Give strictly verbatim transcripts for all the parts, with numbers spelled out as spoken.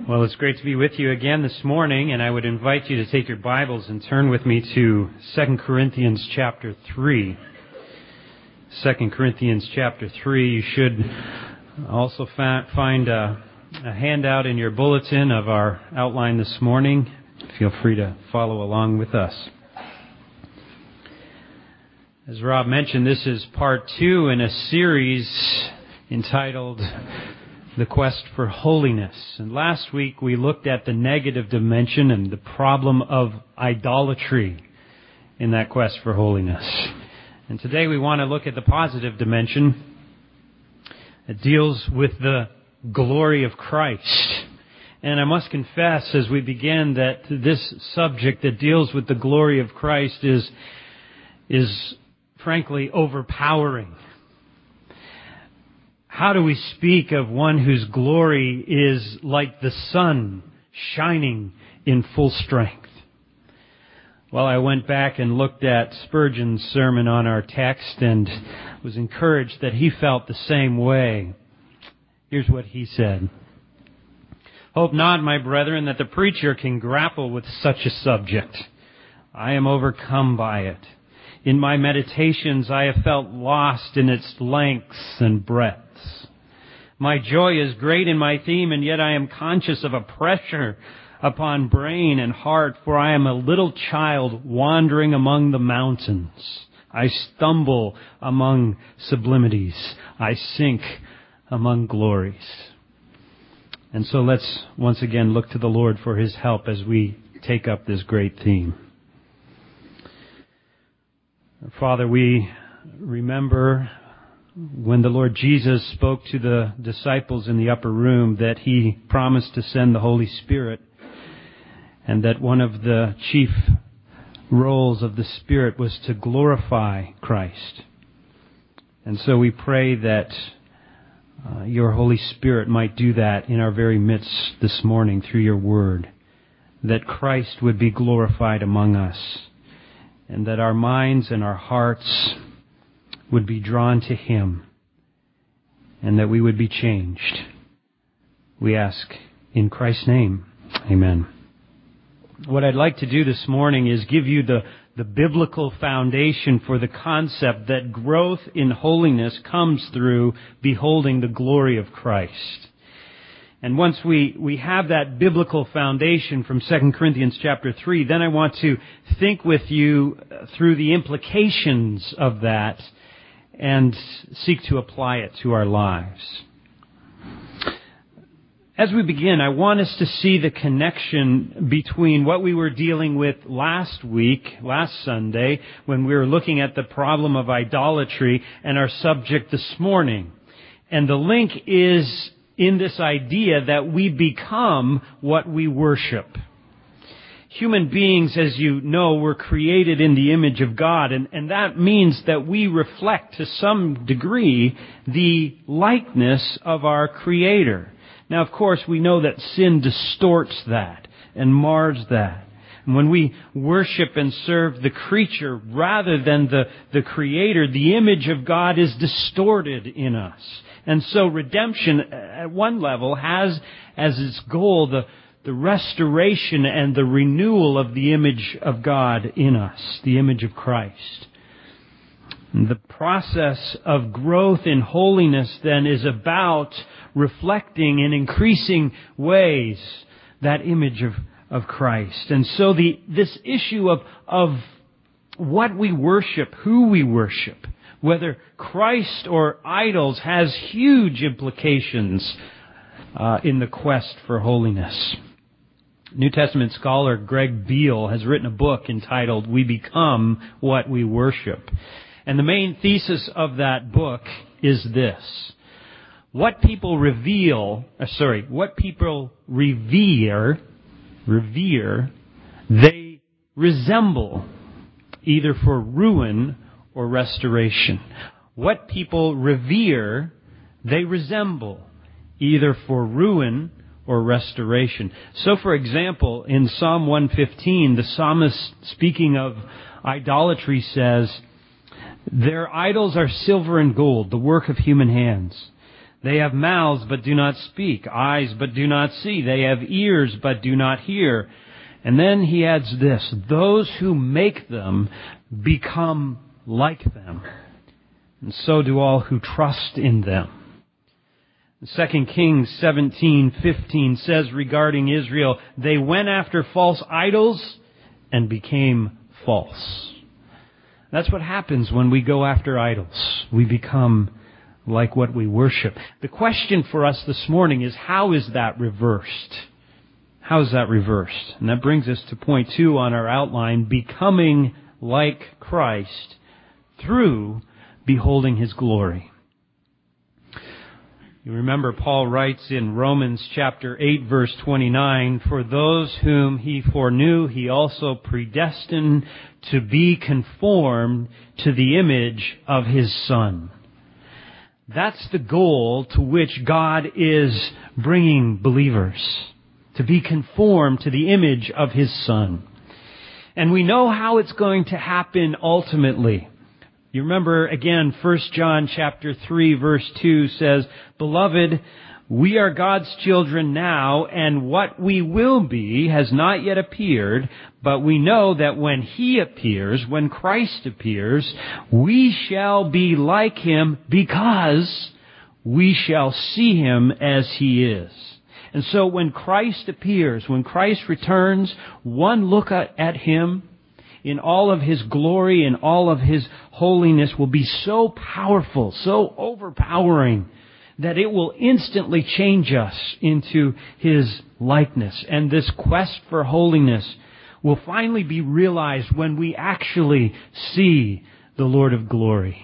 Well, it's great to be with you again this morning, and I would invite you to take your Bibles and turn with me to Second Corinthians chapter three. Second Corinthians chapter three. You should also fa- find a, a handout in your bulletin of our outline this morning. Feel free to follow along with us. As Rob mentioned, this is part two in a series entitled The Quest for Holiness. And last week we looked at the negative dimension and the problem of idolatry in that quest for holiness. And today we want to look at the positive dimension. It deals with the glory of Christ. And I must confess as we begin that this subject that deals with the glory of Christ is, is frankly overpowering. How do we speak of one whose glory is like the sun shining in full strength? Well, I went back and looked at Spurgeon's sermon on our text and was encouraged that he felt the same way. Here's what he said. Hope not, my brethren, that the preacher can grapple with such a subject. I am overcome by it. In my meditations, I have felt lost in its lengths and breadths. My joy is great in my theme, and yet I am conscious of a pressure upon brain and heart, for I am a little child wandering among the mountains. I stumble among sublimities. I sink among glories. And so let's once again look to the Lord for His help as we take up this great theme. Father, we remember when the Lord Jesus spoke to the disciples in the upper room that He promised to send the Holy Spirit, and that one of the chief roles of the Spirit was to glorify Christ. And so we pray that uh, your Holy Spirit might do that in our very midst this morning through your word, that Christ would be glorified among us, and that our minds and our hearts would be drawn to Him, and that we would be changed. We ask in Christ's name, amen. What I'd like to do this morning is give you the, the biblical foundation for the concept that growth in holiness comes through beholding the glory of Christ. And once we, we have that biblical foundation from Second Corinthians chapter three, then I want to think with you through the implications of that and seek to apply it to our lives. As we begin, I want us to see the connection between what we were dealing with last week, last Sunday, when we were looking at the problem of idolatry, and our subject this morning. And the link is in this idea that we become what we worship. Human beings, as you know, were created in the image of God, and, and that means that we reflect to some degree the likeness of our Creator. Now, of course, we know that sin distorts that and mars that. And when we worship and serve the creature rather than the, the Creator, the image of God is distorted in us. And so redemption, at one level, has as its goal the the restoration and the renewal of the image of God in us, the image of Christ. And the process of growth in holiness then is about reflecting in increasing ways that image of, of Christ. And so the this issue of, of what we worship, who we worship, whether Christ or idols, has huge implications uh, in the quest for holiness. New Testament scholar Greg Beale has written a book entitled We Become What We Worship. And the main thesis of that book is this. What people reveal, uh, sorry, what people revere, revere, they resemble either for ruin or restoration. What people revere, they resemble either for ruin or restoration. So, for example, in Psalm one fifteen, the psalmist, speaking of idolatry, says, "Their idols are silver and gold, the work of human hands. They have mouths but do not speak, eyes but do not see. They have ears but do not hear. And then he adds this, those who make them become like them, and so do all who trust in them. Second Kings seventeen fifteen says regarding Israel, they went after false idols and became false. That's what happens when we go after idols. We become like what we worship. The question for us this morning is, how is that reversed? How is that reversed? And that brings us to point two on our outline, becoming like Christ through beholding His glory. You remember Paul writes in Romans chapter eight verse twenty-nine, for those whom He foreknew, He also predestined to be conformed to the image of His Son. That's the goal to which God is bringing believers, to be conformed to the image of His Son. And we know how it's going to happen ultimately. You remember, again, First John chapter three, verse two says, Beloved, we are God's children now, and what we will be has not yet appeared, but we know that when He appears, when Christ appears, we shall be like Him because we shall see Him as He is. And so when Christ appears, when Christ returns, one look at Him in all of His glory and all of His holiness will be so powerful, so overpowering, that it will instantly change us into His likeness. And this quest for holiness will finally be realized when we actually see the Lord of glory.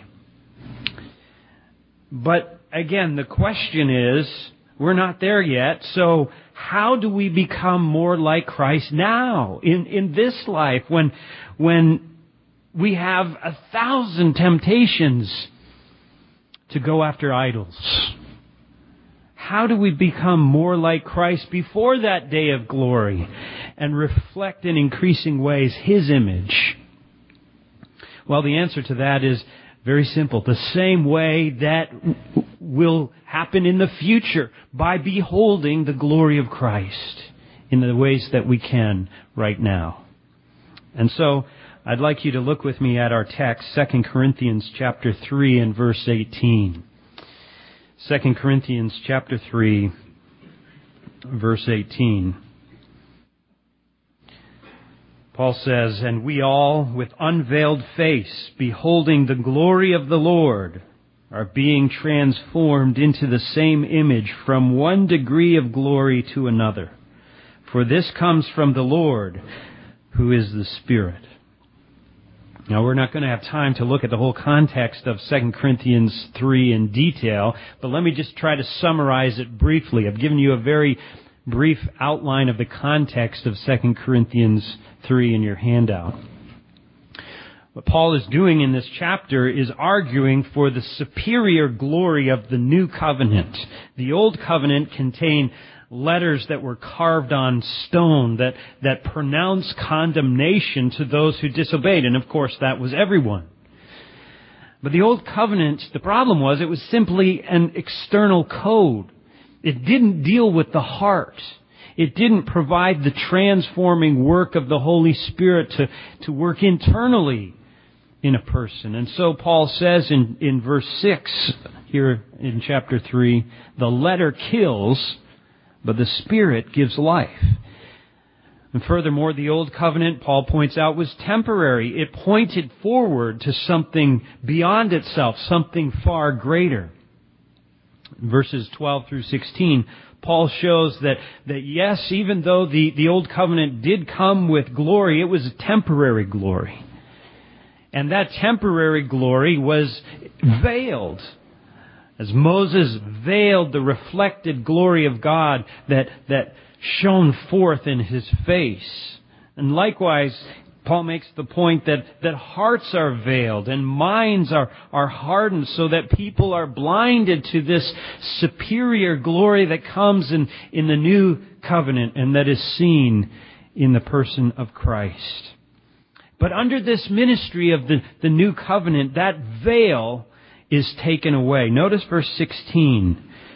But again, the question is, we're not there yet, so how do we become more like Christ now, in, in this life, when, when we have a thousand temptations to go after idols? How do we become more like Christ before that day of glory and reflect in increasing ways His image? Well, the answer to that is very simple. The same way that will happen in the future, by beholding the glory of Christ in the ways that we can right now. And so, I'd like you to look with me at our text, Second Corinthians chapter three and verse eighteen. Second Corinthians chapter three, verse eighteen. Paul says, And we all, with unveiled face, beholding the glory of the Lord, are being transformed into the same image from one degree of glory to another. For this comes from the Lord, who is the Spirit. Now, we're not going to have time to look at the whole context of Second Corinthians three in detail, but let me just try to summarize it briefly. I've given you a very brief outline of the context of Second Corinthians three in your handout. What Paul is doing in this chapter is arguing for the superior glory of the new covenant. The old covenant contained letters that were carved on stone that, that pronounced condemnation to those who disobeyed. And of course, that was everyone. But the old covenant, the problem was it was simply an external code. It didn't deal with the heart. It didn't provide the transforming work of the Holy Spirit to, to work internally in a person. And so Paul says in, in verse six here in chapter three, the letter kills, but the Spirit gives life. And furthermore, the old covenant, Paul points out, was temporary. It pointed forward to something beyond itself, something far greater. Verses twelve through sixteen, Paul shows that, that yes, even though the, the old covenant did come with glory, it was a temporary glory. And that temporary glory was veiled. As Moses veiled the reflected glory of God that, that shone forth in his face. And likewise, Paul makes the point that, that hearts are veiled and minds are, are hardened so that people are blinded to this superior glory that comes in, in the new covenant and that is seen in the person of Christ. But under this ministry of the, the new covenant, that veil is taken away. Notice verse sixteen.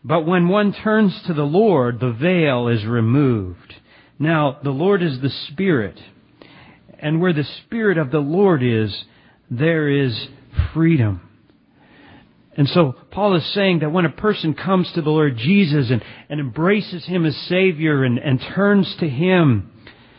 But when one turns to the Lord, the veil is removed. Now, the Lord is the Spirit. And where the Spirit of the Lord is, there is freedom. And so Paul is saying that when a person comes to the Lord Jesus and, and embraces Him as Savior and, and turns to Him,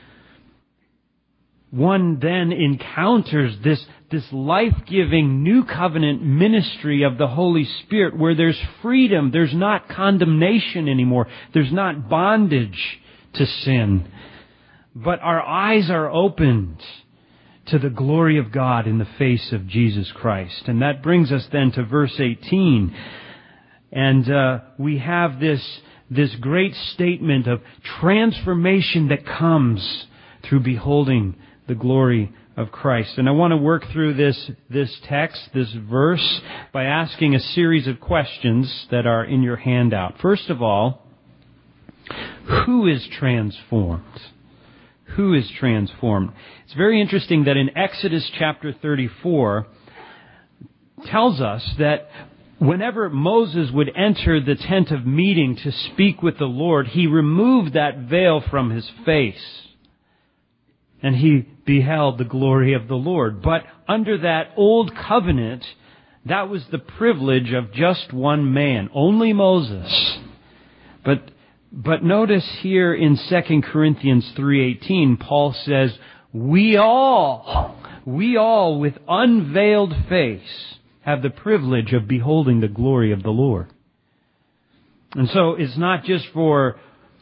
one then encounters this, this life-giving new covenant ministry of the Holy Spirit where there's freedom, there's not condemnation anymore, there's not bondage to sin. But our eyes are opened to the glory of God in the face of Jesus Christ. And that brings us then to verse eighteen. And uh, we have this, this great statement of transformation that comes through beholding the glory of Christ. And I want to work through this, this text, this verse, by asking a series of questions that are in your handout. First of all, who is transformed? Who is transformed? It's very interesting that in Exodus chapter thirty-four tells us that whenever Moses would enter the tent of meeting to speak with the Lord, he removed that veil from his face. And he beheld the glory of the Lord. But under that old covenant, that was the privilege of just one man, only Moses. But But notice here in Second Corinthians three eighteen, Paul says, we all, we all with unveiled face have the privilege of beholding the glory of the Lord. And so it's not just for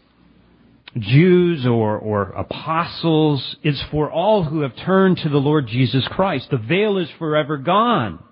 Jews or, or apostles, it's for all who have turned to the Lord Jesus Christ. The veil is forever gone.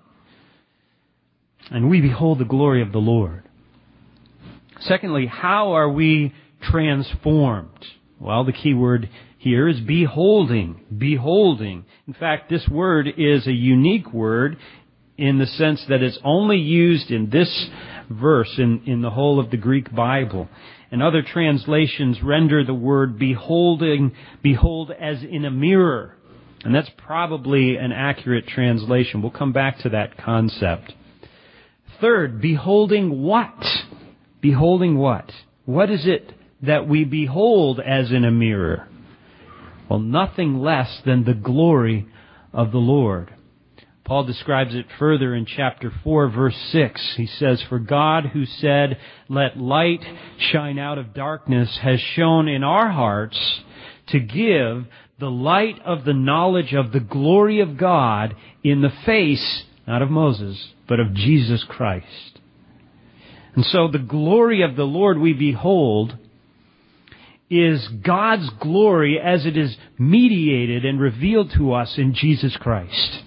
And we behold the glory of the Lord. Secondly, how are we transformed? Well, the key word here is beholding. Beholding. In fact, this word is a unique word in the sense that it's only used in this verse in, in the whole of the Greek Bible. And other translations render the word beholding, behold as in a mirror. And that's probably an accurate translation. We'll come back to that concept. Third, beholding what? Beholding what? What is it that we behold as in a mirror? Well, nothing less than the glory of the Lord. Paul describes it further in chapter four, verse six. He says, for God who said, let light shine out of darkness, has shone in our hearts to give the light of the knowledge of the glory of God in the face, not of Moses, but of Jesus Christ. And so the glory of the Lord we behold is God's glory as it is mediated and revealed to us in Jesus Christ.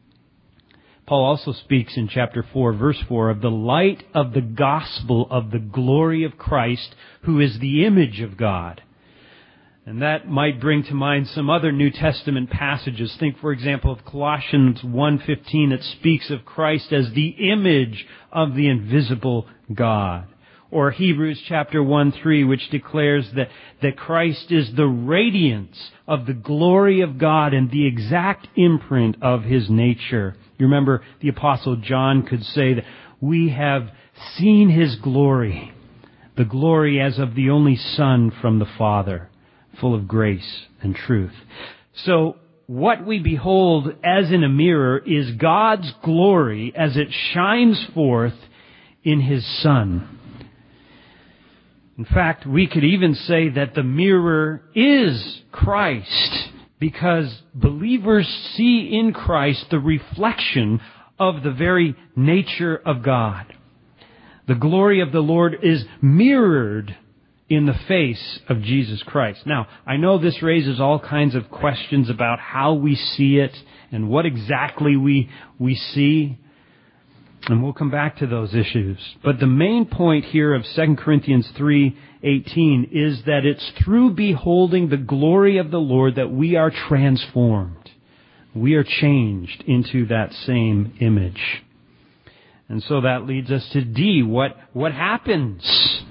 Paul also speaks in chapter four, verse four, of the light of the gospel of the glory of Christ, who is the image of God. And that might bring to mind some other New Testament passages. Think, for example, of Colossians one fifteen that speaks of Christ as the image of the invisible God. Or Hebrews chapter one three, which declares that, that Christ is the radiance of the glory of God and the exact imprint of His nature. You remember the Apostle John could say that we have seen His glory, the glory as of the only Son from the Father, full of grace and truth. So what we behold as in a mirror is God's glory as it shines forth in His Son. In fact, we could even say that the mirror is Christ, because believers see in Christ the reflection of the very nature of God. The glory of the Lord is mirrored in the face of Jesus Christ. Now, I know this raises all kinds of questions about how we see it and what exactly we, we see. And we'll come back to those issues. But the main point here of Second Corinthians three eighteen is that it's through beholding the glory of the Lord that we are transformed. We are changed into that same image. And so that leads us to D. What, what happens?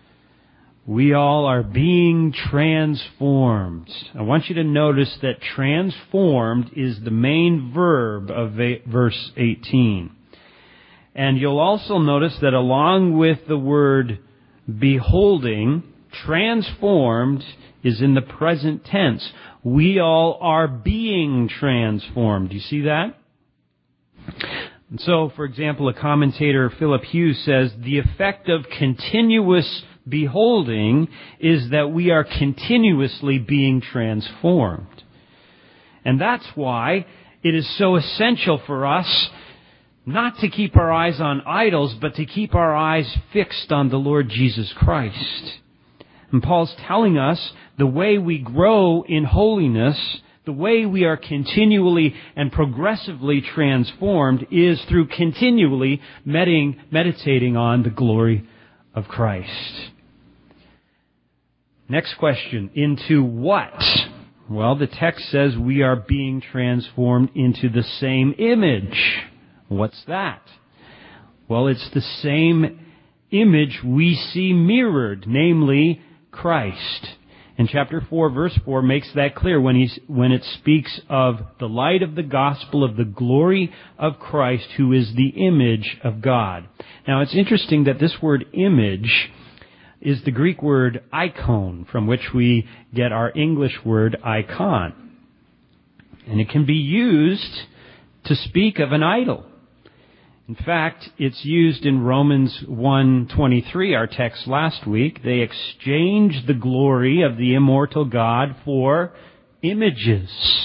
We all are being transformed. I want you to notice that transformed is the main verb of verse eighteen. And you'll also notice that along with the word beholding, transformed is in the present tense. We all are being transformed. Do you see that? And so, for example, a commentator, Philip Hughes, says, the effect of continuous beholding is that we are continuously being transformed. And that's why it is so essential for us not to keep our eyes on idols, but to keep our eyes fixed on the Lord Jesus Christ. And Paul's telling us the way we grow in holiness, the way we are continually and progressively transformed, is through continually meditating, meditating on the glory of Christ. Next question, into what? Well, the text says we are being transformed into the same image. What's that? Well, it's the same image we see mirrored, namely Christ. And chapter four, verse four makes that clear when, he's, when it speaks of the light of the gospel of the glory of Christ, who is the image of God. Now, it's interesting that this word image is the Greek word icon, from which we get our English word icon. And it can be used to speak of an idol. In fact, it's used in Romans one twenty-three, our text last week. They exchanged the glory of the immortal God for images.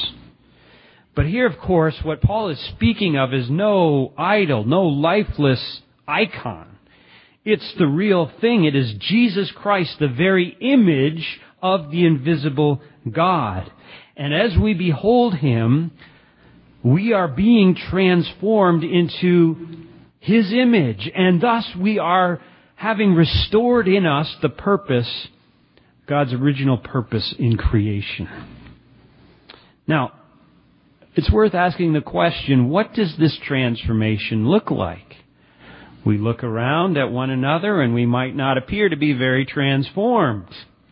But here, of course, what Paul is speaking of is no idol, no lifeless icon. It's the real thing. It is Jesus Christ, the very image of the invisible God. And as we behold Him, we are being transformed into His image, and thus we are having restored in us the purpose, God's original purpose in creation. Now, it's worth asking the question, what does this transformation look like? We look around at one another and we might not appear to be very transformed.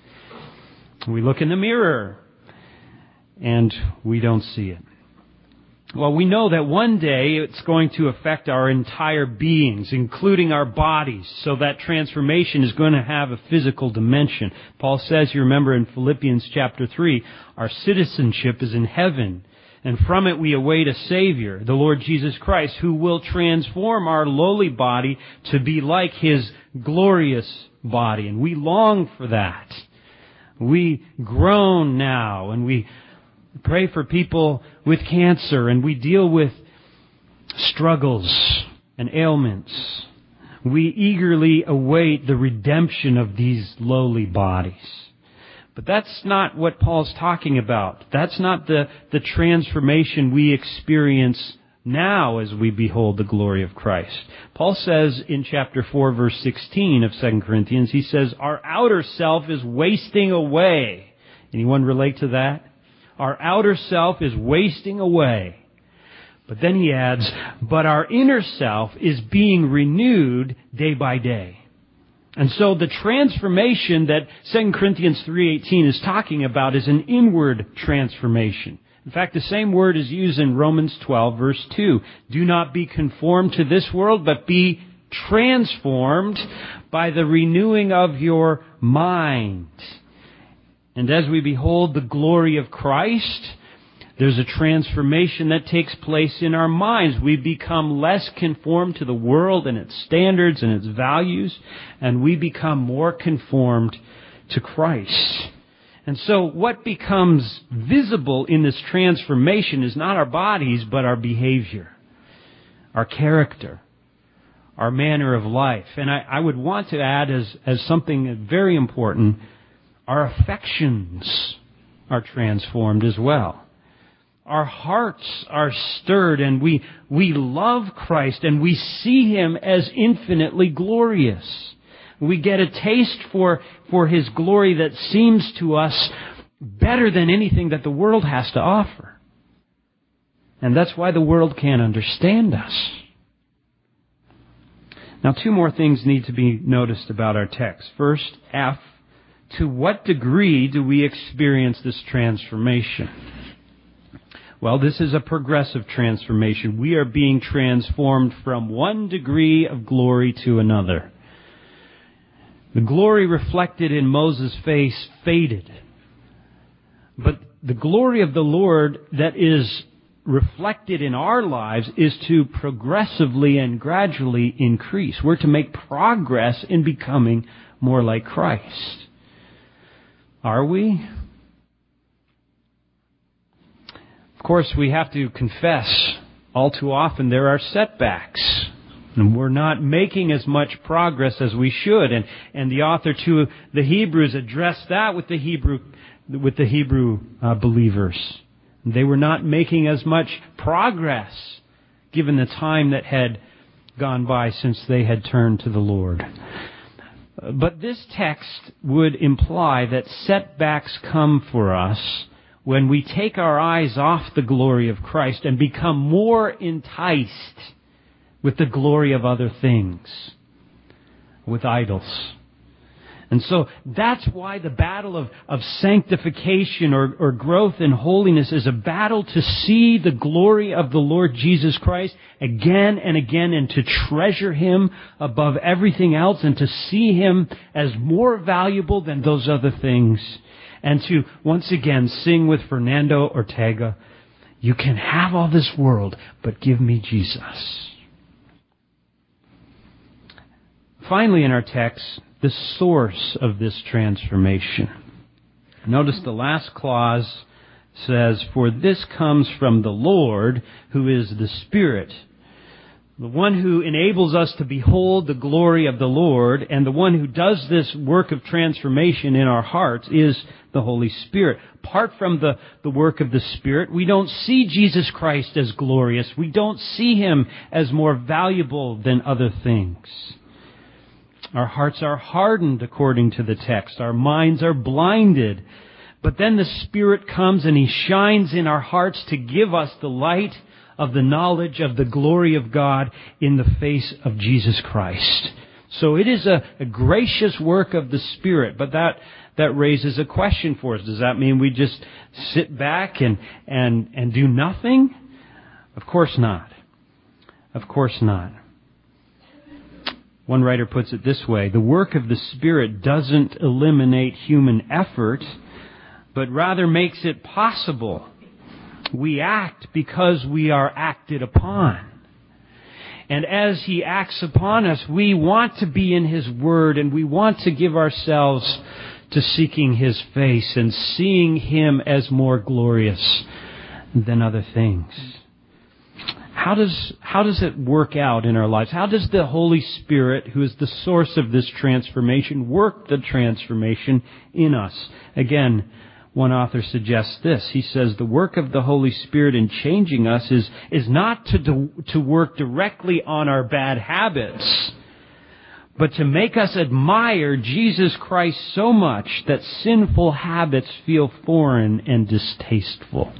We look in the mirror and we don't see it. Well, we know that one day it's going to affect our entire beings, including our bodies. So that transformation is going to have a physical dimension. Paul says, you remember in Philippians chapter three, our citizenship is in heaven. And from it we await a Savior, the Lord Jesus Christ, who will transform our lowly body to be like His glorious body. And we long for that. We groan now, and we pray for people with cancer, and we deal with struggles and ailments. We eagerly await the redemption of these lowly bodies. But that's not what Paul's talking about. That's not the, the transformation we experience now as we behold the glory of Christ. Paul says in chapter four, verse sixteen of Second Corinthians, he says, our outer self is wasting away. Anyone relate to that? Our outer self is wasting away. But then he adds, but our inner self is being renewed day by day. And so the transformation that Second Corinthians three eighteen is talking about is an inward transformation. In fact, the same word is used in Romans twelve, verse two. Do not be conformed to this world, but be transformed by the renewing of your mind. And as we behold the glory of Christ, there's a transformation that takes place in our minds. We become less conformed to the world and its standards and its values, and we become more conformed to Christ. And so what becomes visible in this transformation is not our bodies, but our behavior, our character, our manner of life. And I, I would want to add as, as something very important, our affections are transformed as well. Our hearts are stirred, and we we love Christ, and we see Him as infinitely glorious. We get a taste for, for His glory that seems to us better than anything that the world has to offer. And that's why the world can't understand us. Now, two more things need to be noticed about our text. First, F, to what degree do we experience this transformation? Well, this is a progressive transformation. We are being transformed from one degree of glory to another. The glory reflected in Moses' face faded. But the glory of the Lord that is reflected in our lives is to progressively and gradually increase. We're to make progress in becoming more like Christ. Are we? Of course, we have to confess all too often there are setbacks. And we're not making as much progress as we should. And, and the author to the Hebrews addressed that with the Hebrew, with the Hebrew uh, believers. They were not making as much progress given the time that had gone by since they had turned to the Lord. But this text would imply that setbacks come for us when we take our eyes off the glory of Christ and become more enticed with the glory of other things, with idols. And so that's why the battle of, of sanctification or, or growth in holiness is a battle to see the glory of the Lord Jesus Christ again and again and to treasure Him above everything else and to see Him as more valuable than those other things. And to once again sing with Fernando Ortega, you can have all this world, but give me Jesus. Finally in our text, the source of this transformation. Notice the last clause says, "For this comes from the Lord, who is the Spirit." The one who enables us to behold the glory of the Lord and the one who does this work of transformation in our hearts is the Holy Spirit. Apart from the, the work of the Spirit, we don't see Jesus Christ as glorious. We don't see Him as more valuable than other things. Our hearts are hardened according to the text. Our minds are blinded. But then the Spirit comes and He shines in our hearts to give us the light of the knowledge of the glory of God in the face of Jesus Christ. So it is a, a gracious work of the Spirit, but that, that raises a question for us. Does that mean we just sit back and, and, and do nothing? Of course not. Of course not. One writer puts it this way: the work of the Spirit doesn't eliminate human effort, but rather makes it possible. We act because we are acted upon. And as He acts upon us, we want to be in His Word and we want to give ourselves to seeking His face and seeing Him as more glorious than other things. How does, how does it work out in our lives? How does the Holy Spirit, who is the source of this transformation, work the transformation in us? Again, one author suggests this. He says the work of the Holy Spirit in changing us is, is not to, do, to work directly on our bad habits, but to make us admire Jesus Christ so much that sinful habits feel foreign and distasteful.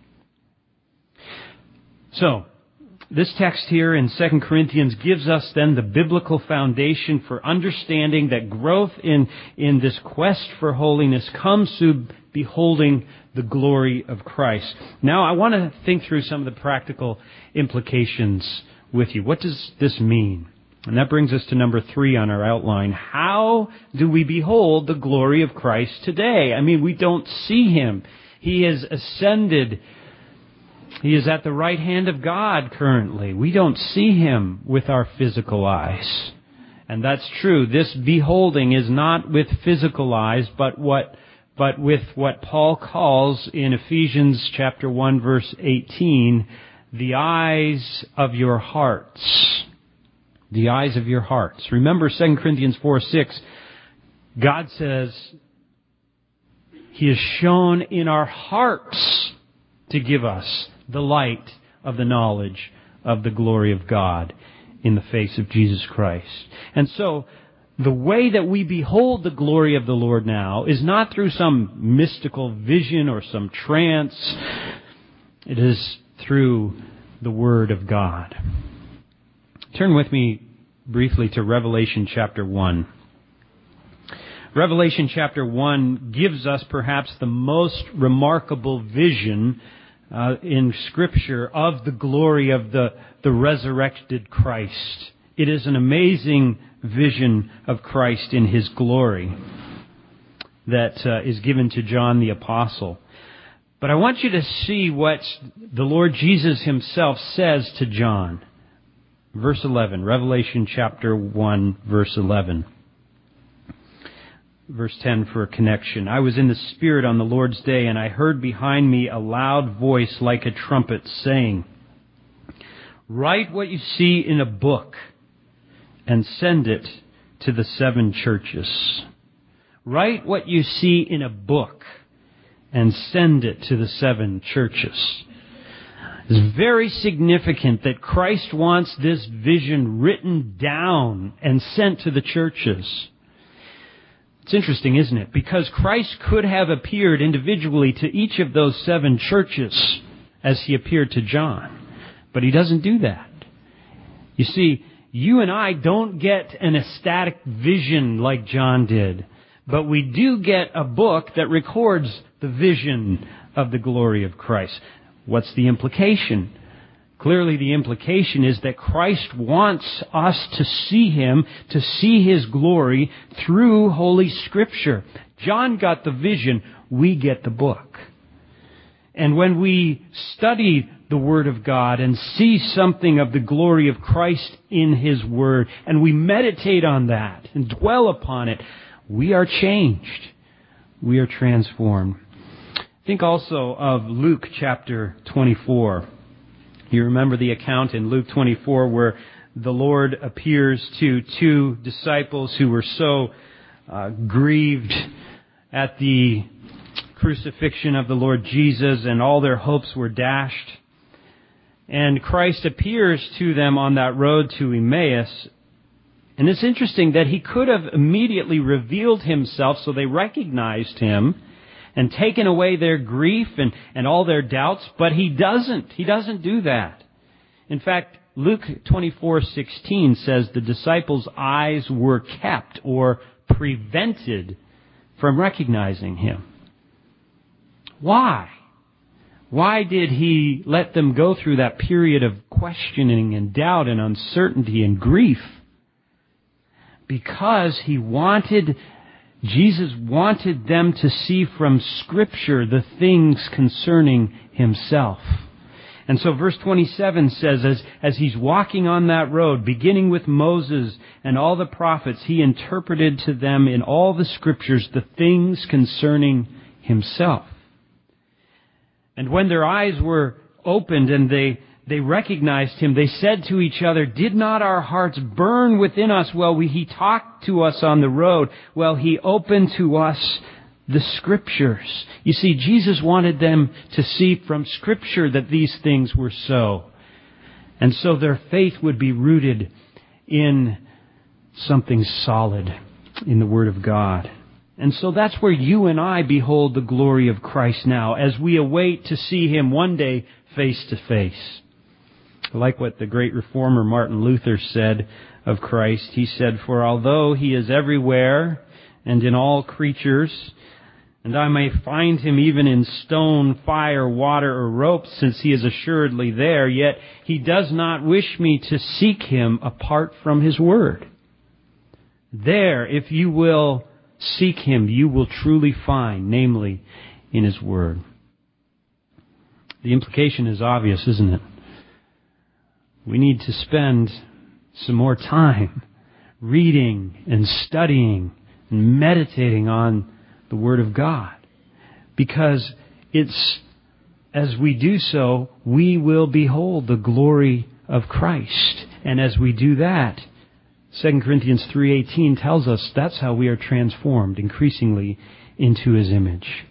So, this text here in Second Corinthians gives us then the biblical foundation for understanding that growth in, in this quest for holiness comes through beholding the glory of Christ. Now I want to think through some of the practical implications with you. What does this mean? And that brings us to number three on our outline. How do we behold the glory of Christ today? I mean, we don't see Him. He has ascended. He is at the right hand of God currently. We don't see Him with our physical eyes. And that's true. This beholding is not with physical eyes, but what, but with what Paul calls in Ephesians chapter one verse eighteen, the eyes of your hearts. The eyes of your hearts. Remember Second Corinthians four six, God says He has shone in our hearts to give us the light of the knowledge of the glory of God in the face of Jesus Christ. And so, the way that we behold the glory of the Lord now is not through some mystical vision or some trance. It is through the Word of God. Turn with me briefly to Revelation chapter one. Revelation chapter one gives us perhaps the most remarkable vision uh, in Scripture of the glory of the, the resurrected Christ. It is an amazing vision of Christ in His glory that uh, is given to John the Apostle. But I want you to see what the Lord Jesus Himself says to John. Verse eleven, Revelation chapter one, verse eleven. Verse ten for a connection. I was in the Spirit on the Lord's day, and I heard behind me a loud voice like a trumpet saying, "Write what you see in a book and send it to the seven churches." Write what you see in a book and send it to the seven churches. It's very significant that Christ wants this vision written down and sent to the churches. It's interesting, isn't it? Because Christ could have appeared individually to each of those seven churches as He appeared to John. But He doesn't do that. You see, you and I don't get an ecstatic vision like John did. But we do get a book that records the vision of the glory of Christ. What's the implication? Clearly the implication is that Christ wants us to see Him, to see His glory through Holy Scripture. John got the vision, we get the book. And when we study the Word of God and see something of the glory of Christ in His Word, and we meditate on that and dwell upon it, we are changed. We are transformed. Think also of Luke chapter twenty-four. You remember the account in Luke twenty-four where the Lord appears to two disciples who were so uh, grieved at the crucifixion of the Lord Jesus, and all their hopes were dashed. And Christ appears to them on that road to Emmaus. And it's interesting that He could have immediately revealed Himself so they recognized Him and taken away their grief and, and all their doubts, but He doesn't. He doesn't do that. In fact, Luke twenty-four sixteen says the disciples' eyes were kept or prevented from recognizing Him. Why? Why did He let them go through that period of questioning and doubt and uncertainty and grief? Because He wanted, Jesus wanted them to see from Scripture the things concerning Himself. And so verse twenty-seven says, as, as He's walking on that road, beginning with Moses and all the prophets, He interpreted to them in all the Scriptures the things concerning Himself. And when their eyes were opened and they They recognized Him, they said to each other, "Did not our hearts burn within us while we, He talked to us on the road, while He opened to us the Scriptures?" You see, Jesus wanted them to see from Scripture that these things were so. And so their faith would be rooted in something solid, in the Word of God. And so that's where you and I behold the glory of Christ now, as we await to see Him one day face to face. I like what the great reformer Martin Luther said of Christ. He said, "For although He is everywhere and in all creatures, and I may find Him even in stone, fire, water, or rope, since He is assuredly there, yet He does not wish me to seek Him apart from His Word. There, if you will seek Him, you will truly find, namely, in His Word." The implication is obvious, isn't it? We need to spend some more time reading and studying and meditating on the Word of God. Because it's, as we do so, we will behold the glory of Christ. And as we do that, Second Corinthians three eighteen tells us that's how we are transformed increasingly into His image.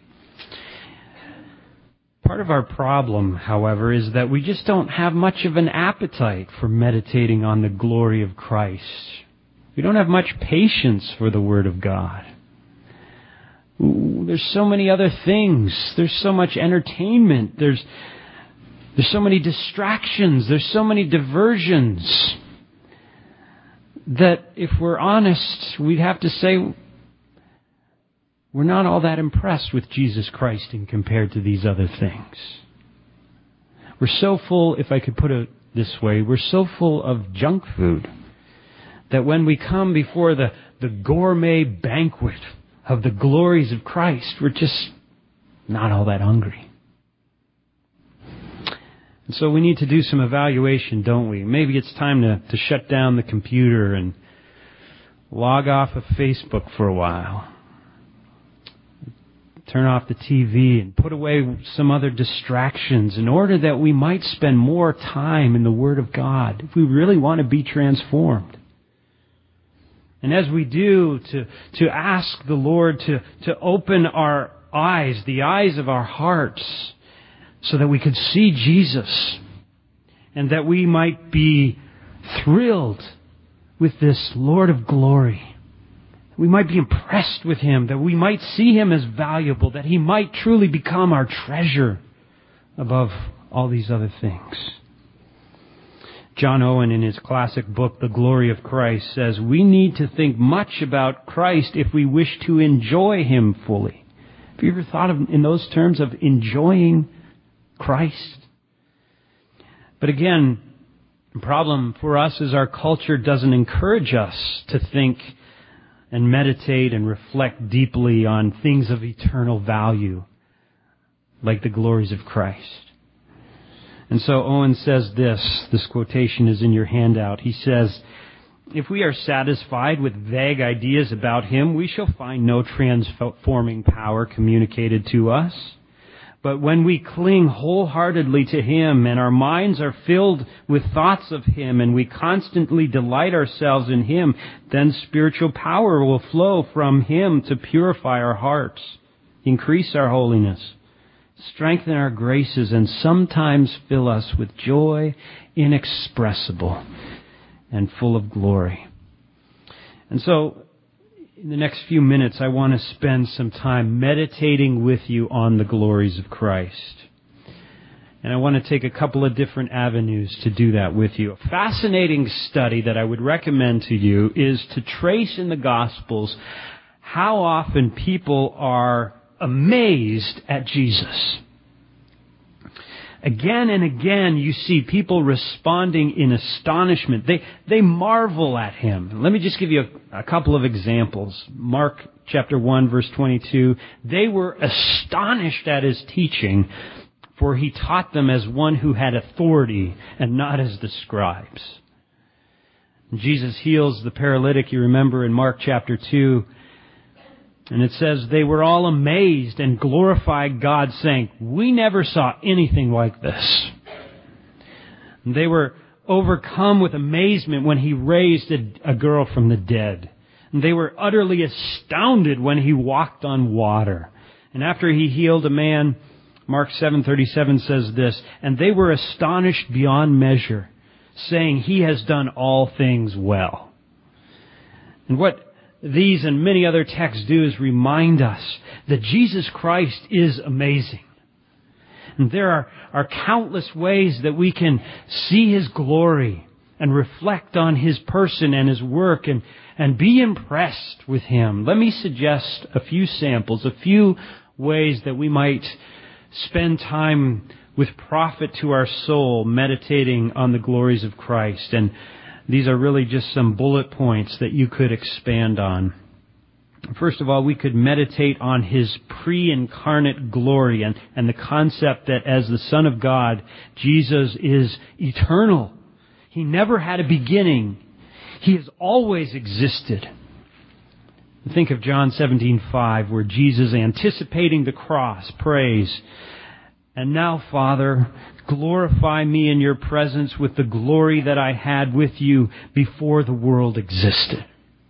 Part of our problem, however, is that we just don't have much of an appetite for meditating on the glory of Christ. We don't have much patience for the Word of God. Ooh, there's so many other things. There's so much entertainment. There's, there's so many distractions. There's so many diversions that, if we're honest, we'd have to say we're not all that impressed with Jesus Christ in compared to these other things. We're so full, if I could put it this way, we're so full of junk food that when we come before the, the gourmet banquet of the glories of Christ, we're just not all that hungry. And so we need to do some evaluation, don't we? Maybe it's time to, to shut down the computer and log off of Facebook for a while. Turn off the T V and put away some other distractions in order that we might spend more time in the Word of God if we really want to be transformed. And as we do, to, to ask the Lord to, to open our eyes, the eyes of our hearts, so that we could see Jesus and that we might be thrilled with this Lord of glory. We might be impressed with Him, that we might see Him as valuable, that He might truly become our treasure above all these other things. John Owen, in his classic book, The Glory of Christ, says, we need to think much about Christ if we wish to enjoy Him fully. Have you ever thought of in those terms of enjoying Christ? But again, the problem for us is our culture doesn't encourage us to think and meditate and reflect deeply on things of eternal value, like the glories of Christ. And so Owen says this, this quotation is in your handout. He says, if we are satisfied with vague ideas about Him, we shall find no transforming power communicated to us. But when we cling wholeheartedly to Him and our minds are filled with thoughts of Him and we constantly delight ourselves in Him, then spiritual power will flow from Him to purify our hearts, increase our holiness, strengthen our graces, and sometimes fill us with joy inexpressible and full of glory. And so, in the next few minutes, I want to spend some time meditating with you on the glories of Christ. And I want to take a couple of different avenues to do that with you. A fascinating study that I would recommend to you is to trace in the Gospels how often people are amazed at Jesus. Again and again, you see people responding in astonishment. They they marvel at Him. Let me just give you a, a couple of examples. Mark chapter one, verse twenty-two. They were astonished at His teaching, for He taught them as one who had authority and not as the scribes. Jesus heals the paralytic, you remember, in Mark chapter two. And it says, they were all amazed and glorified God, saying, we never saw anything like this. And they were overcome with amazement when He raised a, a girl from the dead. And they were utterly astounded when He walked on water. And after He healed a man, Mark seven thirty-seven says this, and they were astonished beyond measure, saying, He has done all things well. And what these and many other texts do is remind us that Jesus Christ is amazing. And there are, are countless ways that we can see His glory and reflect on His person and His work and, and be impressed with Him. Let me suggest a few samples, a few ways that we might spend time with profit to our soul meditating on the glories of Christ. And these are really just some bullet points that you could expand on. First of all, we could meditate on His pre-incarnate glory and, and the concept that as the Son of God, Jesus is eternal. He never had a beginning. He has always existed. Think of John seventeen five, where Jesus, anticipating the cross, prays, and now, Father, glorify me in your presence with the glory that I had with you before the world existed.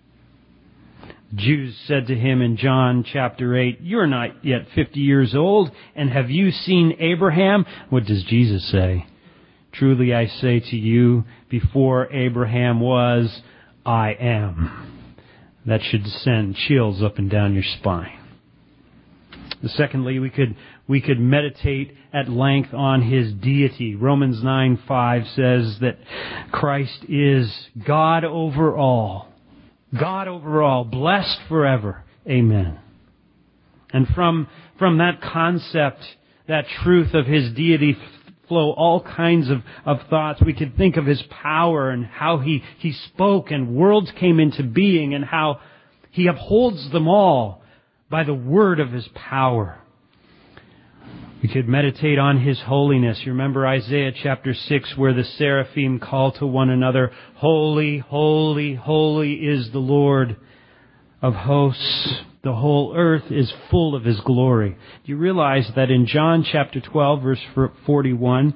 The Jews said to Him in John chapter eight, you're not yet fifty years old, and have you seen Abraham? What does Jesus say? Truly I say to you, before Abraham was, I am. That should send chills up and down your spine. Secondly, we could we could meditate at length on His deity. Romans nine five says that Christ is God over all. God over all, blessed forever. Amen. And from, from that concept, that truth of His deity flow all kinds of, of thoughts. We could think of His power and how He, He spoke and worlds came into being and how He upholds them all by the word of His power. We could meditate on His holiness. You remember Isaiah chapter six where the seraphim call to one another, "Holy, holy, holy is the Lord of hosts. The whole earth is full of His glory." Do you realize that in John chapter twelve verse forty-one,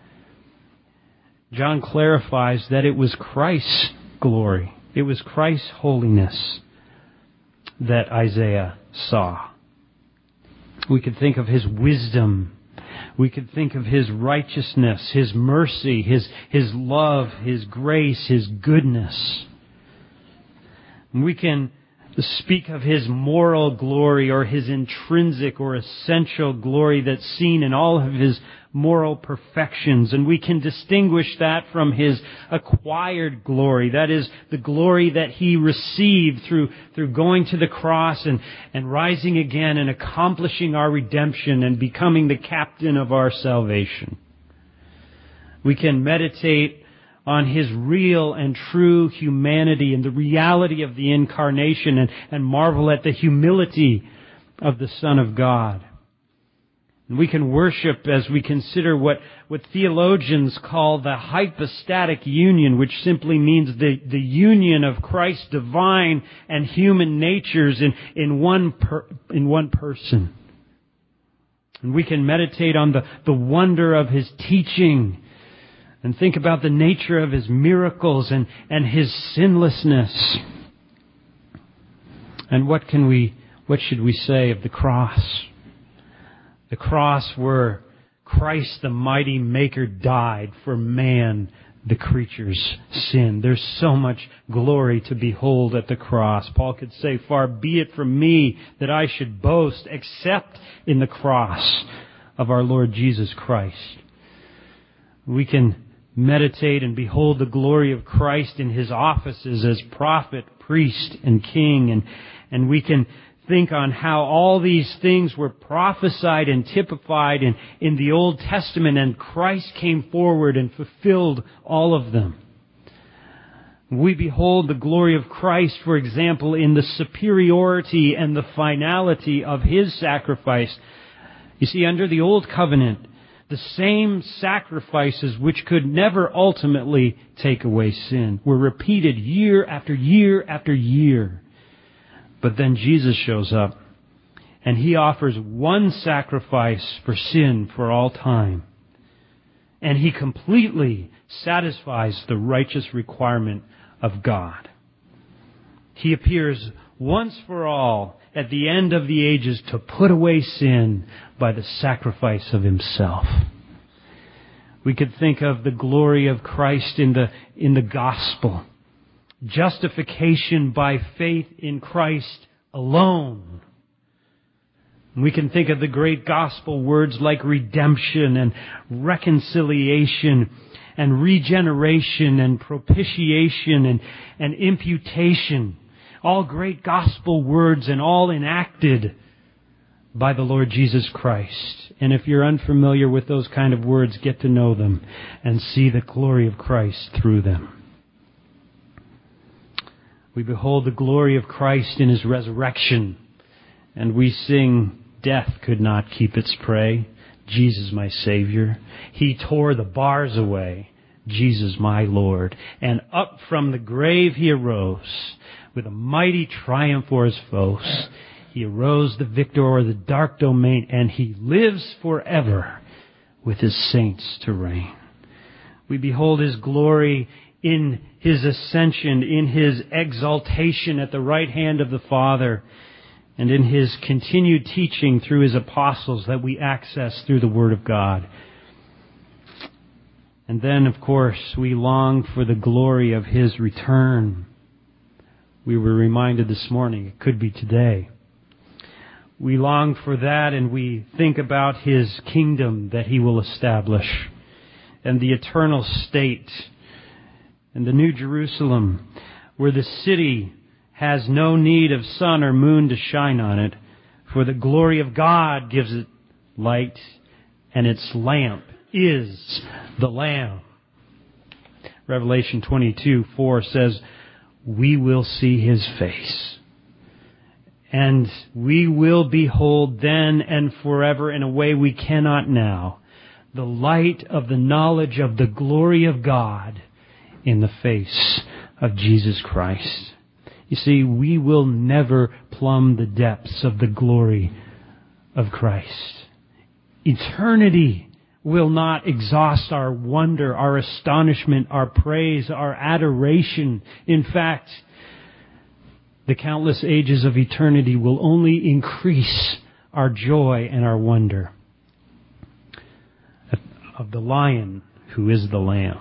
John clarifies that it was Christ's glory, it was Christ's holiness that Isaiah saw. We could think of His wisdom. We could think of His righteousness, His mercy, His, His love, His grace, His goodness. We can speak of His moral glory or His intrinsic or essential glory that's seen in all of His moral perfections. And we can distinguish that from His acquired glory. That is, the glory that He received through, through going to the cross and, and rising again and accomplishing our redemption and becoming the captain of our salvation. We can meditate on His real and true humanity and the reality of the incarnation and, and marvel at the humility of the Son of God. And we can worship as we consider what, what theologians call the hypostatic union, which simply means the, the union of Christ's divine and human natures in, in one per, in one person. And we can meditate on the, the wonder of His teaching and think about the nature of His miracles and, and His sinlessness. And what can we, what should we say of the cross? The cross where Christ the mighty Maker died for man, the creature's sin. There's so much glory to behold at the cross. Paul could say, "Far be it from me that I should boast except in the cross of our Lord Jesus Christ." We can meditate and behold the glory of Christ in His offices as prophet, priest, and king. And, and we can think on how all these things were prophesied and typified in, in the Old Testament, and Christ came forward and fulfilled all of them. We behold the glory of Christ, for example, in the superiority and the finality of His sacrifice. You see, under the Old Covenant, the same sacrifices which could never ultimately take away sin were repeated year after year after year. But then Jesus shows up, and He offers one sacrifice for sin for all time. And He completely satisfies the righteous requirement of God. He appears once for all at the end of the ages to put away sin by the sacrifice of Himself. We could think of the glory of Christ in the, in the gospel. Justification by faith in Christ alone. We can think of the great gospel words like redemption and reconciliation and regeneration and propitiation and, and imputation. All great gospel words and all enacted by the Lord Jesus Christ. And if you're unfamiliar with those kind of words, get to know them and see the glory of Christ through them. We behold the glory of Christ in His resurrection, and we sing, "Death could not keep its prey, Jesus my Savior. He tore the bars away, Jesus my Lord. And up from the grave He arose, with a mighty triumph for His foes. He arose the victor o'er the dark domain, and He lives forever with His saints to reign." We behold His glory in His ascension, in His exaltation at the right hand of the Father, and in His continued teaching through His apostles that we access through the Word of God. And then, of course, we long for the glory of His return. We were reminded this morning, it could be today. We long for that, and we think about His kingdom that He will establish, and the eternal state, and the New Jerusalem, where the city has no need of sun or moon to shine on it, for the glory of God gives it light, and its lamp is the Lamb. Revelation twenty-two four says, we will see His face. And we will behold then and forever in a way we cannot now the light of the knowledge of the glory of God in the face of Jesus Christ. You see, we will never plumb the depths of the glory of Christ. Eternity will not exhaust our wonder, our astonishment, our praise, our adoration. In fact, the countless ages of eternity will only increase our joy and our wonder of the Lion who is the Lamb.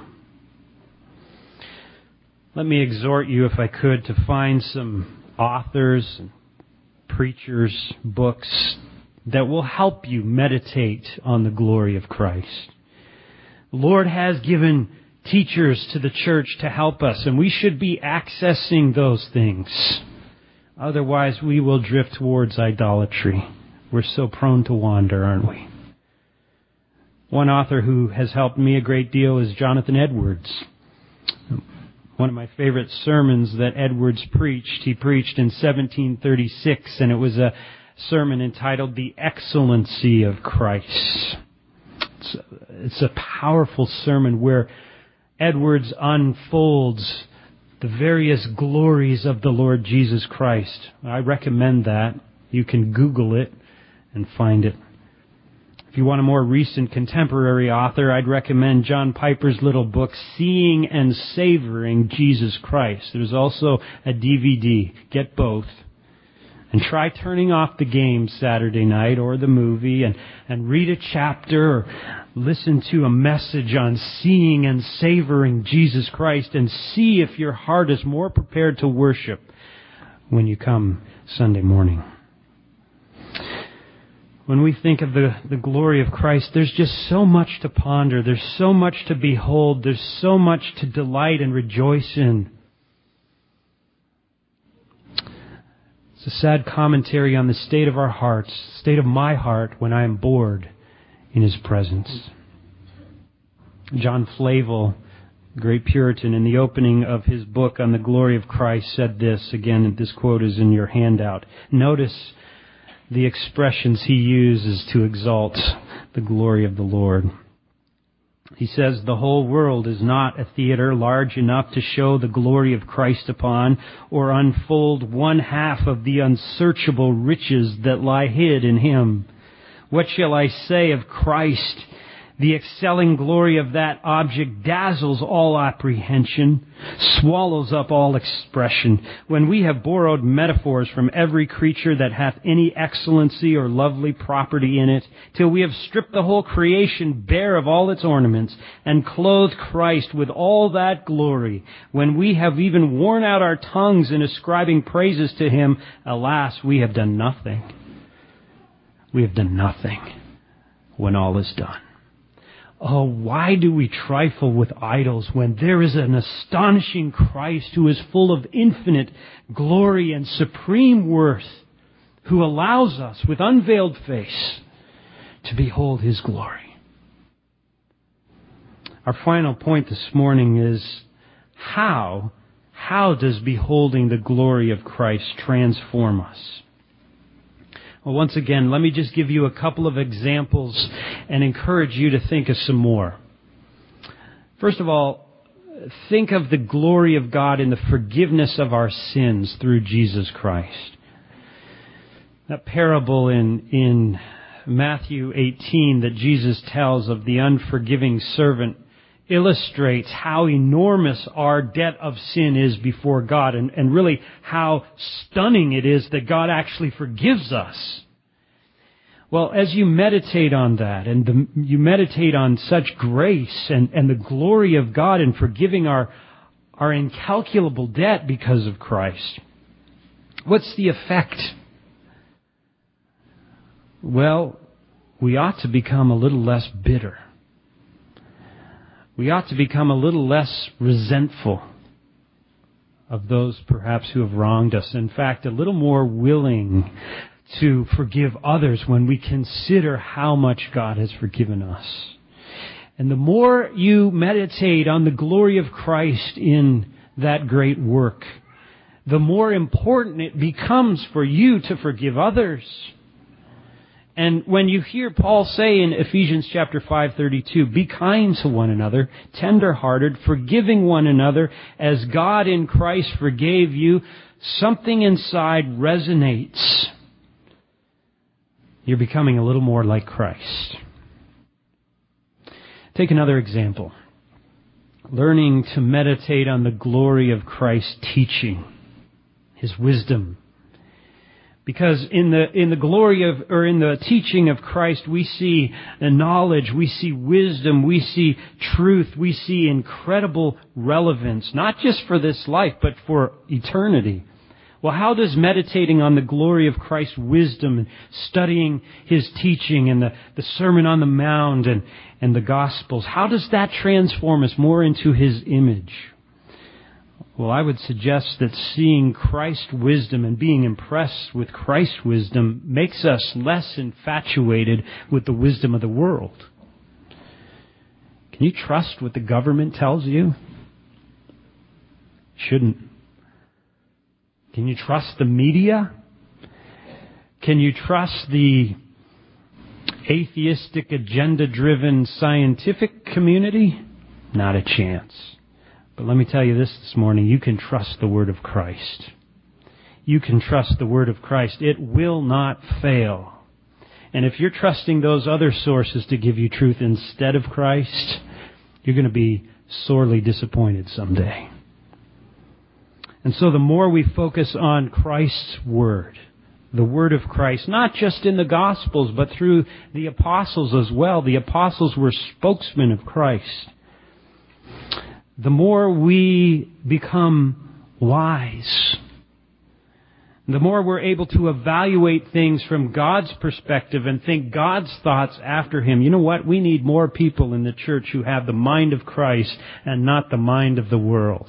Let me exhort you, if I could, to find some authors and preachers' books that will help you meditate on the glory of Christ. The Lord has given teachers to the church to help us, and we should be accessing those things. Otherwise, we will drift towards idolatry. We're so prone to wander, aren't we? One author who has helped me a great deal is Jonathan Edwards. One of my favorite sermons that Edwards preached, he preached in seventeen thirty-six, and it was a sermon entitled The Excellency of Christ. It's a, it's a powerful sermon where Edwards unfolds the various glories of the Lord Jesus Christ. I recommend that. You can Google it and find it. If you want a more recent contemporary author, I'd recommend John Piper's little book, Seeing and Savoring Jesus Christ. There's also a D V D. Get both. And try turning off the game Saturday night or the movie and, and read a chapter or listen to a message on seeing and savoring Jesus Christ and see if your heart is more prepared to worship when you come Sunday morning. When we think of the, the glory of Christ, there's just so much to ponder. There's so much to behold. There's so much to delight and rejoice in. It's a sad commentary on the state of our hearts, state of my heart when I am bored in His presence. John Flavel, great Puritan, in the opening of his book on the glory of Christ said this. Again, this quote is in your handout. Notice the expressions he uses to exalt the glory of the Lord. He says, the whole world is not a theater large enough to show the glory of Christ upon or unfold one half of the unsearchable riches that lie hid in Him. What shall I say of Christ? The excelling glory of that object dazzles all apprehension, swallows up all expression. When we have borrowed metaphors from every creature that hath any excellency or lovely property in it, till we have stripped the whole creation bare of all its ornaments, and clothed Christ with all that glory, when we have even worn out our tongues in ascribing praises to Him, alas, we have done nothing. We have done nothing when all is done. Oh, why do we trifle with idols when there is an astonishing Christ who is full of infinite glory and supreme worth, who allows us with unveiled face to behold His glory? Our final point this morning is how, how does beholding the glory of Christ transform us? Well, once again, let me just give you a couple of examples and encourage you to think of some more. First of all, think of the glory of God in the forgiveness of our sins through Jesus Christ. That parable in, in Matthew eighteen that Jesus tells of the unforgiving servant illustrates how enormous our debt of sin is before God, and, and really how stunning it is that God actually forgives us. Well, as you meditate on that, and the, you meditate on such grace and, and the glory of God in forgiving our, our incalculable debt because of Christ, what's the effect? Well, we ought to become a little less bitter. We ought to become a little less resentful of those perhaps who have wronged us. In fact, a little more willing to forgive others when we consider how much God has forgiven us. And the more you meditate on the glory of Christ in that great work, the more important it becomes for you to forgive others. And when you hear Paul say in Ephesians chapter five thirty-two, be kind to one another, tender-hearted, forgiving one another, as God in Christ forgave you, something inside resonates. You're becoming a little more like Christ. Take another example. Learning to meditate on the glory of Christ's teaching, His wisdom. Because in the in the glory of, or in the teaching of Christ, we see the knowledge, we see wisdom, we see truth, we see incredible relevance, not just for this life, but for eternity. Well, how does meditating on the glory of Christ's wisdom and studying His teaching and the, the Sermon on the Mount and, and the Gospels, how does that transform us more into His image? Well, I would suggest that seeing Christ's wisdom and being impressed with Christ's wisdom makes us less infatuated with the wisdom of the world. Can you trust what the government tells you? Shouldn't. Can you trust the media? Can you trust the atheistic, agenda-driven scientific community? Not a chance. But let me tell you this this morning, you can trust the Word of Christ. You can trust the Word of Christ. It will not fail. And if you're trusting those other sources to give you truth instead of Christ, you're going to be sorely disappointed someday. And so the more we focus on Christ's Word, the Word of Christ, not just in the Gospels, but through the apostles as well. The apostles were spokesmen of Christ. The more we become wise, the more we're able to evaluate things from God's perspective and think God's thoughts after Him. You know what? We need more people in the church who have the mind of Christ and not the mind of the world.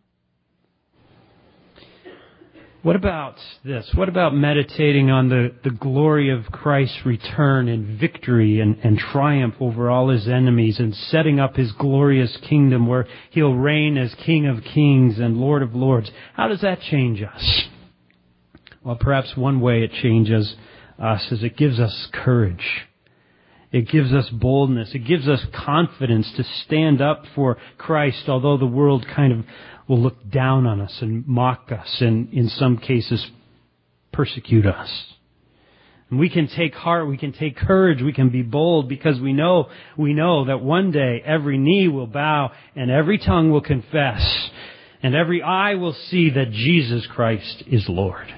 What about this? What about meditating on the, the glory of Christ's return and victory and, and triumph over all His enemies and setting up His glorious kingdom where He'll reign as King of Kings and Lord of Lords? How does that change us? Well, perhaps one way it changes us is it gives us courage. It gives us boldness. It gives us confidence to stand up for Christ, although the world kind of will look down on us and mock us and, in some cases, persecute us. And we can take heart, we can take courage, we can be bold because we know, we know that one day every knee will bow and every tongue will confess and every eye will see that Jesus Christ is Lord.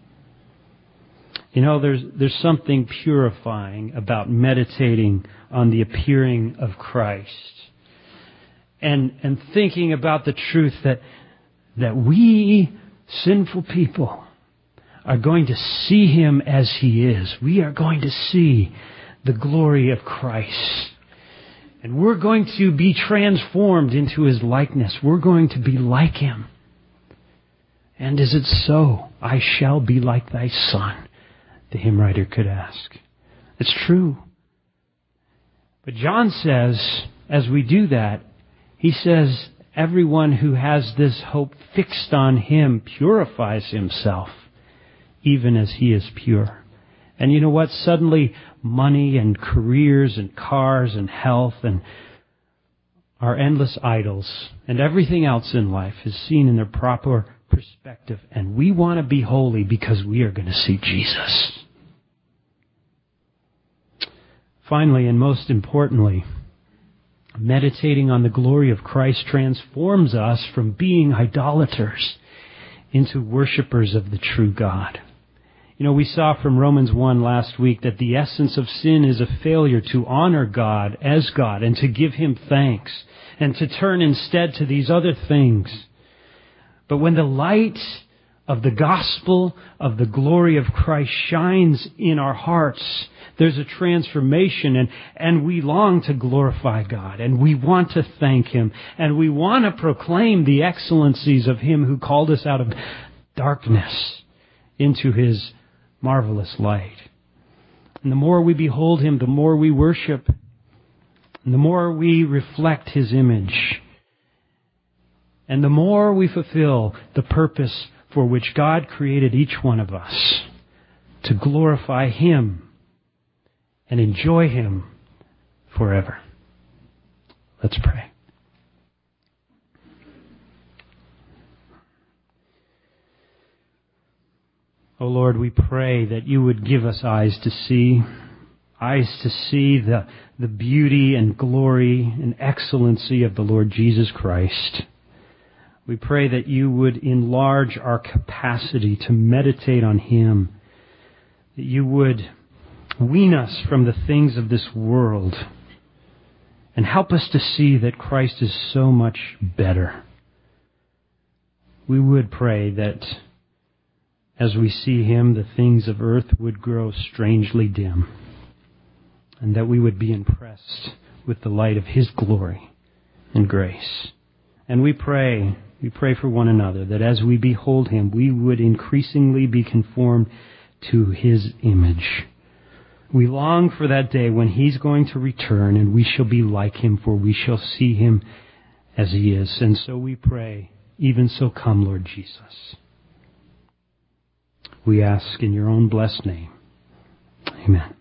You know, there's there's something purifying about meditating on the appearing of Christ. And and thinking about the truth that that we, sinful people, are going to see Him as He is. We are going to see the glory of Christ. And we're going to be transformed into His likeness. We're going to be like Him. And is it so? I shall be like thy Son, the hymn writer could ask. It's true. But John says, as we do that, he says, everyone who has this hope fixed on Him purifies himself, even as He is pure. And you know what? Suddenly, money and careers and cars and health and our endless idols and everything else in life is seen in their proper perspective. And we want to be holy because we are going to see Jesus. Finally, and most importantly, meditating on the glory of Christ transforms us from being idolaters into worshipers of the true God. You know, we saw from Romans one last week that the essence of sin is a failure to honor God as God and to give Him thanks and to turn instead to these other things. But when the light of the gospel of the glory of Christ shines in our hearts, there's a transformation, and, and we long to glorify God, and we want to thank Him, and we want to proclaim the excellencies of Him who called us out of darkness into His marvelous light. And the more we behold Him, the more we worship. And the more we reflect His image, and the more we fulfill the purpose for which God created each one of us, to glorify Him and enjoy Him forever. Let's pray. Oh Lord, we pray that You would give us eyes to see, eyes to see the, the beauty and glory and excellency of the Lord Jesus Christ. We pray that You would enlarge our capacity to meditate on Him, that You would wean us from the things of this world and help us to see that Christ is so much better. We would pray that as we see Him, the things of earth would grow strangely dim, and that we would be impressed with the light of His glory and grace. And we pray, we pray for one another, that as we behold Him, we would increasingly be conformed to His image. We long for that day when He's going to return and we shall be like Him, for we shall see Him as He is. And so we pray, even so come, Lord Jesus. We ask in Your own blessed name. Amen.